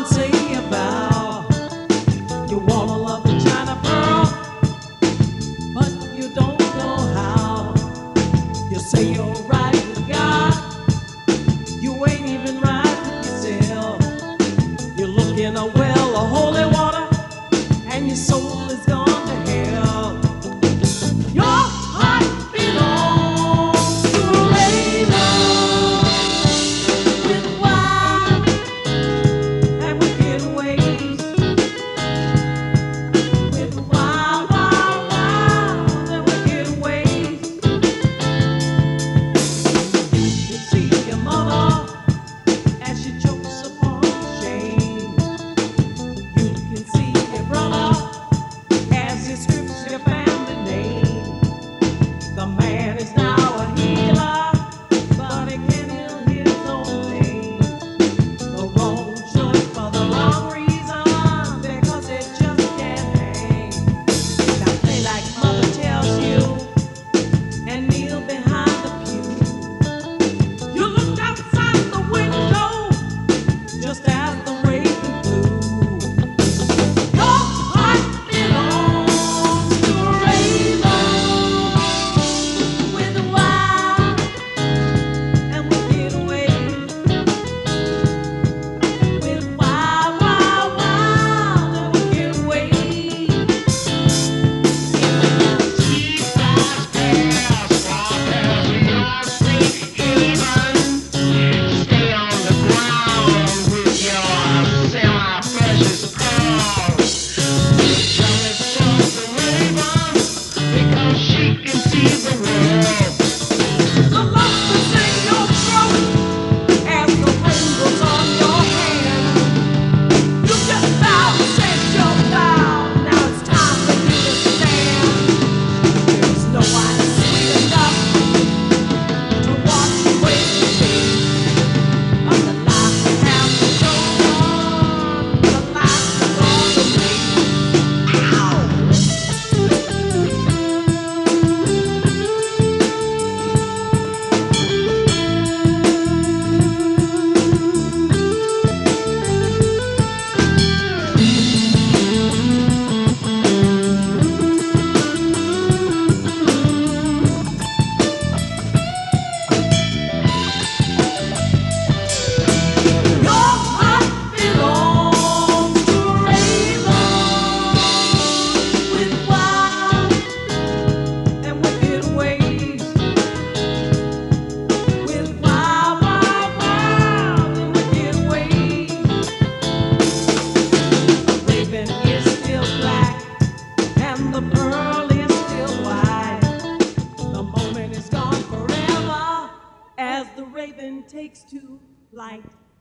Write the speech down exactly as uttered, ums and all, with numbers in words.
and say you vow you wanna love the China pearl, but you don't know how. You say you're right with God, you ain't even right with yourself. You look in a well of holy water, and your soul is gone to hell. Your heart belongs to a razor with wild and wicked ways, with wild, wild, wild and wicked ways. You see your mother as she chokes upon shame. You can see your brother as he strips your family name. The man is now a healer, but he can't heal his own pain. The wrong choice for the wrong reason, because it just can't hang. Now play like mother tells you, and kneel behind the pew. You looked outside the window just as the raven flew. Your heart belongs to a razor with wild and wicked ways, with wild, wild, wild and wicked ways. The love is in your throat as the rain goes on your hand. You just vow to set your vow. Now it's time for you to stand. There's no one sweet enough to wash away the pain of the life you have to go on, the life you're gonna make. Ow! Your heart belongs to a razor with wild and wicked ways, with wild, wild, wild and wicked ways. The raven is still black, and the pearl is still white. The moment is gone forever as the raven takes to flight.